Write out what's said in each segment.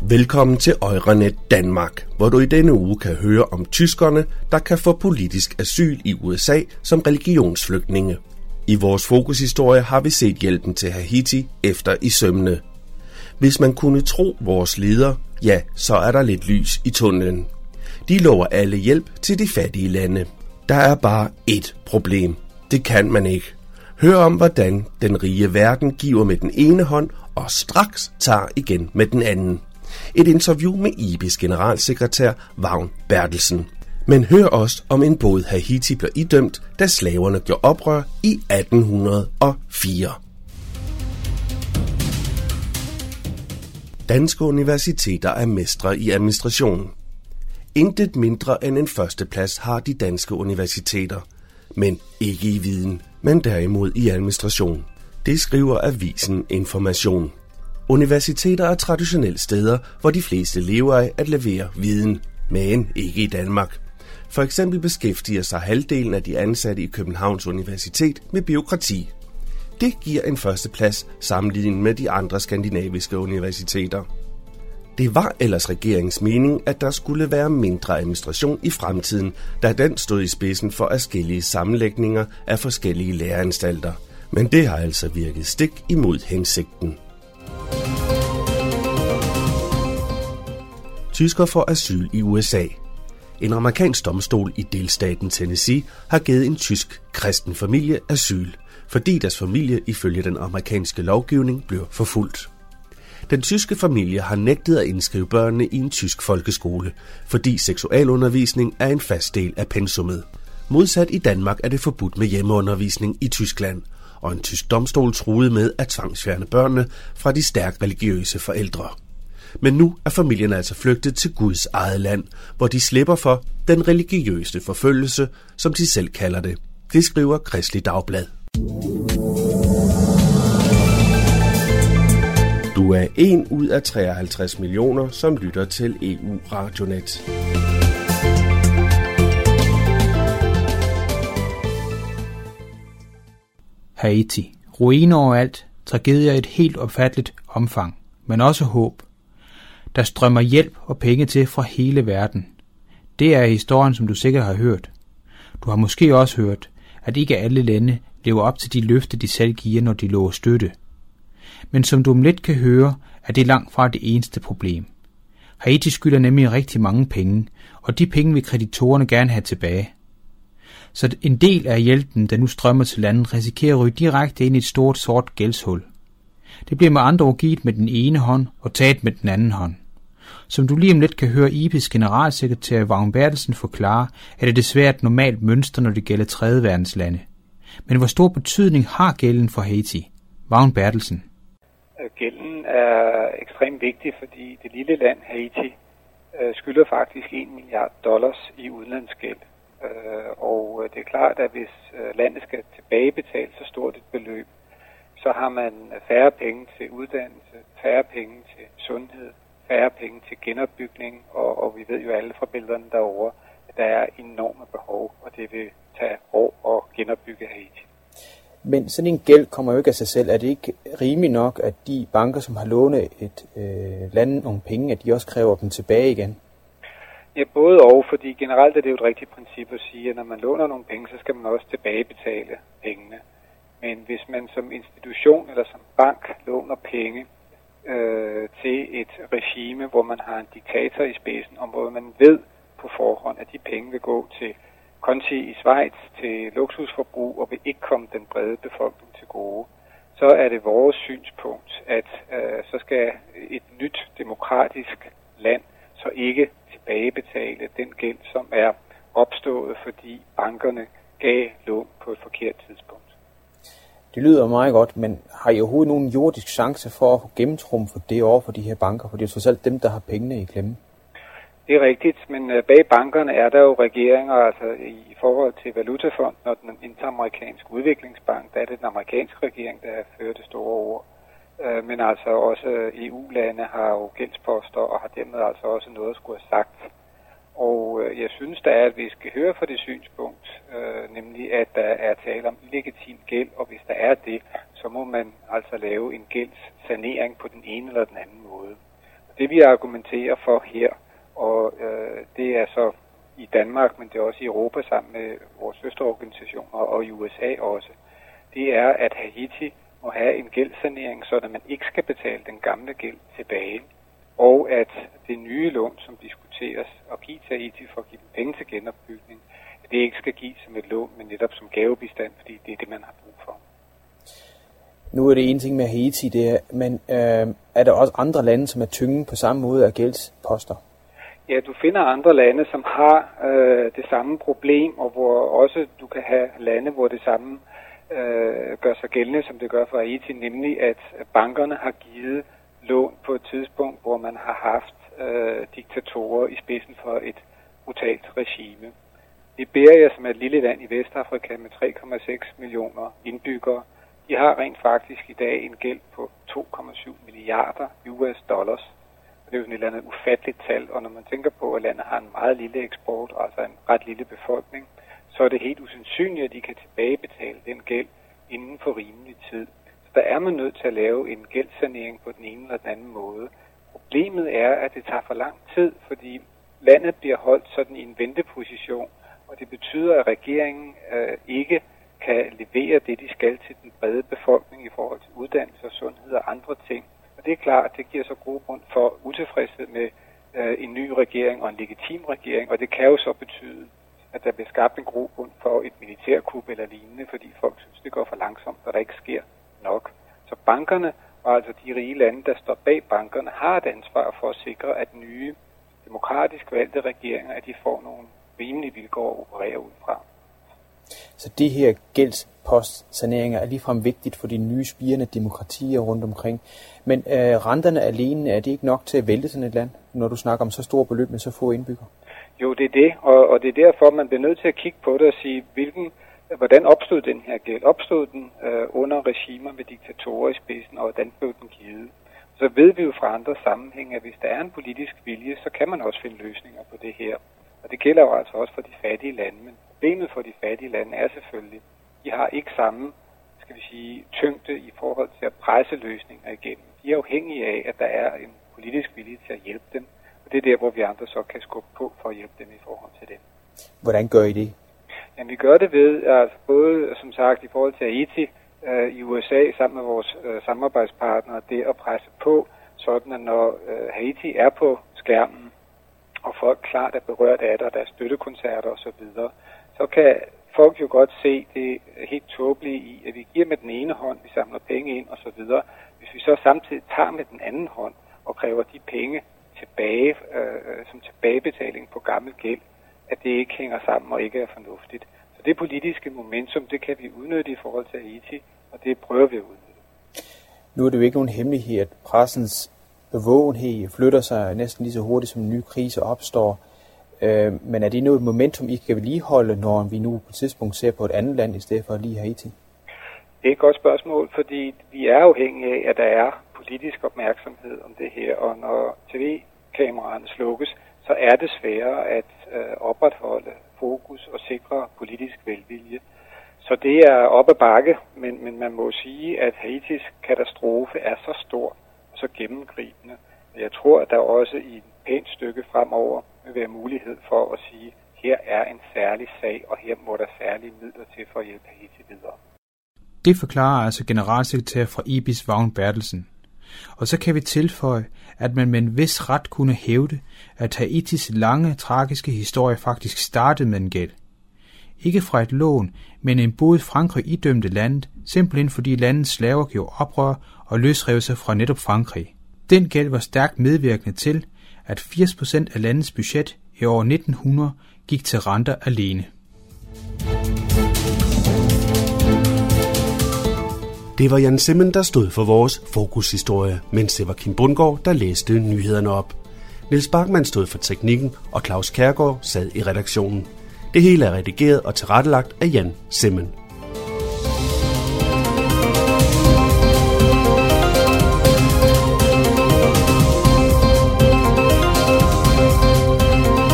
Velkommen til Euranet Danmark, hvor du i denne uge kan høre om tyskerne, der kan få politisk asyl i USA som religionsflygtninge. I vores fokushistorie har vi set hjælpen til Haiti efter i sømmene. Hvis man kunne tro vores leder, ja, så er der lidt lys i tunnelen. De lover alle hjælp til de fattige lande. Der er bare ét problem. Det kan man ikke. Hør om, hvordan den rige verden giver med den ene hånd og straks tager igen med den anden. Et interview med IBIS generalsekretær Vagn Bertelsen. Men hør også om en båd Haiti blev idømt, da slaverne gjorde oprør i 1804. Danske universiteter er mestre i administration. Intet mindre end en førsteplads har de danske universiteter, men ikke i viden, men derimod i administration. Det skriver avisen Information. Universiteter er traditionelt steder, hvor de fleste lever af at levere viden, men ikke i Danmark. For eksempel beskæftiger sig halvdelen af de ansatte i Københavns Universitet med bureaukrati. Det giver en førsteplads sammenlignet med de andre skandinaviske universiteter. Det var ellers regeringens mening, at der skulle være mindre administration i fremtiden, da den stod i spidsen for adskillige sammenlægninger af forskellige læreanstalter. Men det har altså virket stik imod hensigten. Tyskere får asyl i USA. En amerikansk domstol i delstaten Tennessee har givet en tysk kristen familie asyl, fordi deres familie ifølge den amerikanske lovgivning blev forfulgt. Den tyske familie har nægtet at indskrive børnene i en tysk folkeskole, fordi seksualundervisning er en fast del af pensummet. Modsat i Danmark er det forbudt med hjemmeundervisning i Tyskland, og en tysk domstol truede med at tvangsfjerne børnene fra de stærkt religiøse forældre. Men nu er familien altså flygtet til Guds eget land, hvor de slipper for den religiøse forfølgelse, som de selv kalder det. Det skriver Kristeligt Dagblad. Du er en ud af 53 millioner, som lytter til EU Radionet. Haiti. Ruiner overalt, tragedier i et helt opfatteligt omfang, men også håb. Der strømmer hjælp og penge til fra hele verden. Det er historien, som du sikkert har hørt. Du har måske også hørt, at ikke alle lande lever op til de løfter, de selv giver, når de lover støtte. Men som du om lidt kan høre, er det langt fra det eneste problem. Haiti skylder nemlig rigtig mange penge, og de penge vil kreditorerne gerne have tilbage. Så en del af hjælpen, der nu strømmer til landet, risikerer at ryge direkte ind i et stort sort gældshul. Det bliver med andre ord givet med den ene hånd og taget med den anden hånd. Som du lige om lidt kan høre IBIS generalsekretær Vagn Bertelsen forklare, er det desværre et normalt mønster, når det gælder tredje verdens lande. Men hvor stor betydning har gælden for Haiti? Vagn Bertelsen. Gælden er ekstremt vigtig, fordi det lille land Haiti skylder faktisk $1 milliard i udlandsgæld. Og det er klart, at hvis landet skal tilbagebetale så stort et beløb, så har man færre penge til uddannelse, færre penge til sundhed, færre penge til genopbygning, og vi ved jo alle fra billederne derovre, at der er enorme behov, og det vil tage år at genopbygge Haiti. Men sådan en gæld kommer jo ikke af sig selv. Er det ikke rimeligt nok, at de banker, som har lånet et land nogle penge, at de også kræver dem tilbage igen? Ja, både og, fordi generelt er det jo et rigtigt princip at sige, at når man låner nogle penge, så skal man også tilbagebetale pengene. Men hvis man som institution eller som bank låner penge til et regime, hvor man har en diktator i spidsen, og hvor man ved på forhånd, at de penge vil gå til konti i Schweiz, til luksusforbrug og vil ikke komme den brede befolkning til gode, så er det vores synspunkt, at så skal et nyt demokratisk land så ikke tilbagebetale den gæld, som er opstået, fordi bankerne gav lån på et forkert tidspunkt. Det lyder meget godt, men har I overhovedet nogen jordisk chance for at få gennemtrumfet det over for de her banker? For det er trods alt dem, der har pengene i klemme. Det er rigtigt, men bag bankerne er der jo regeringer, altså i forhold til Valutafonden og den interamerikanske udviklingsbank, der er det den amerikanske regering, der fører det store ord. Men altså også EU-lande har jo gældsposter og har dermed altså også noget at skulle have sagt. Og jeg synes da, at vi skal høre fra det synspunkt, nemlig at der er tale om illegitim gæld, og hvis der er det, så må man altså lave en gældssanering på den ene eller den anden måde. Det vi argumenterer for her, og det er så i Danmark, men det er også i Europa sammen med vores søsterorganisationer og i USA også, det er, at Haiti må have en gældssanering, så at man ikke skal betale den gamle gæld tilbage, og at det nye lån, som diskuteres at give til Haiti for at give dem penge til genopbygning, det ikke skal gives som et lån, men netop som gavebistand, fordi det er det, man har brug for. Nu er det en ting med Haiti, men er der også andre lande, som er tynget på samme måde af gældsposter? Ja, du finder andre lande, som har det samme problem, og hvor også du kan have lande, hvor det samme gør sig gældende, som det gør for Haiti, nemlig at bankerne har givet lån på et tidspunkt, hvor man har haft diktatorer i spidsen for et brutalt regime. Liberia, som er et lille land i Vestafrika med 3,6 millioner indbyggere, de har rent faktisk i dag en gæld på 2,7 milliarder US dollars. Det er jo sådan et eller andet ufatteligt tal, og når man tænker på, at landet har en meget lille eksport, altså en ret lille befolkning, så er det helt usandsynligt, at de kan tilbagebetale den gæld inden for rimelig tid. Så der er man nødt til at lave en gældssanering på den ene eller den anden måde. Problemet er, at det tager for lang tid, fordi landet bliver holdt sådan i en venteposition, og det betyder, at regeringen ikke kan levere det, de skal til den brede befolkning i forhold til uddannelse og sundhed og andre ting. Og det er klart, at det giver så god grund for utilfredshed med en ny regering og en legitim regering, og det kan jo så betyde, at der bliver skabt en grobund for et militærkup eller lignende, fordi folk synes, det går for langsomt, og der ikke sker nok. Så bankerne, og altså de rige lande, der står bag bankerne, har et ansvar for at sikre, at nye demokratisk valgte regeringer, at de får nogle rimelige vilkår at operere ud fra. Så de her gældspostsaneringer er ligefrem vigtigt for de nye spirende demokratier rundt omkring. Men renterne alene, er det ikke nok til at vælte sådan et land, når du snakker om så store beløb med så få indbyggere? Jo, det er det, og det er derfor, man bliver nødt til at kigge på det og sige, hvordan opstod den her gæld? Opstod den under regimer med diktatorer i spidsen, og hvordan blev den givet? Så ved vi jo fra andre sammenhænge, at hvis der er en politisk vilje, så kan man også finde løsninger på det her. Og det gælder jo altså også for de fattige lande, men problemet for de fattige lande er selvfølgelig, de har ikke samme, tyngde i forhold til at presse løsninger igennem. De er afhængige af, at der er en politisk vilje til at hjælpe dem, og det er der, hvor vi andre så kan skubbe på for at hjælpe dem i forhold til det. Hvordan gør I det? Jamen, vi gør det ved, altså både, som sagt, i forhold til Haiti i USA, sammen med vores samarbejdspartnere, det at presse på, sådan at når Haiti er på skærmen, og folk klart er berørt af det, og der er støttekoncerter osv., så kan folk jo godt se det helt tåbelige i, at vi giver med den ene hånd, vi samler penge ind osv., hvis vi så samtidig tager med den anden hånd og kræver de penge tilbage som tilbagebetaling på gammel gæld, at det ikke hænger sammen og ikke er fornuftigt. Så det politiske momentum, det kan vi udnytte i forhold til Haiti, og det prøver vi at udnytte. Nu er det jo ikke nogen hemmelighed, at pressens bevågenhed flytter sig næsten lige så hurtigt, som en ny krise opstår. Men er det noget momentum, I kan vedligeholde, når vi nu på et tidspunkt ser på et andet land, i stedet for lige Haiti? Det er et godt spørgsmål, fordi vi er afhængige af, at der er politisk opmærksomhed om det her, og når tv-kameraerne slukkes, så er det sværere at opretholde fokus og sikre politisk velvilje. Så det er op ad bakke, men man må sige, at Haitis katastrofe er så stor og så gennemgribende. Jeg tror, at der også i et pænt stykke fremover vil være mulighed for at sige, her er en særlig sag, og her må der særlige midler til for at hjælpe Haiti videre. Det forklarer altså generalsekretær fra IBIS Vagn Bertelsen. Og så kan vi tilføje, at man med en vis ret kunne hævde, at Haitis lange, tragiske historie faktisk startede med en gæld. Ikke fra et lån, men en bod Frankrig idømte landet, simpelthen fordi landets slaver gjorde oprør og løsrev sig fra netop Frankrig. Den gæld var stærkt medvirkende til, at 80% af landets budget i år 1900 gik til renter alene. Det var Jan Simmen, der stod for vores fokushistorie, mens det var Kim Bundgaard, der læste nyhederne op. Niels Bachmann stod for teknikken, og Claus Kjærgaard sad i redaktionen. Det hele er redigeret og tilrettelagt af Jan Simmen.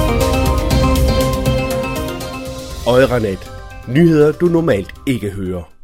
Øjranet. Nyheder du normalt ikke hører.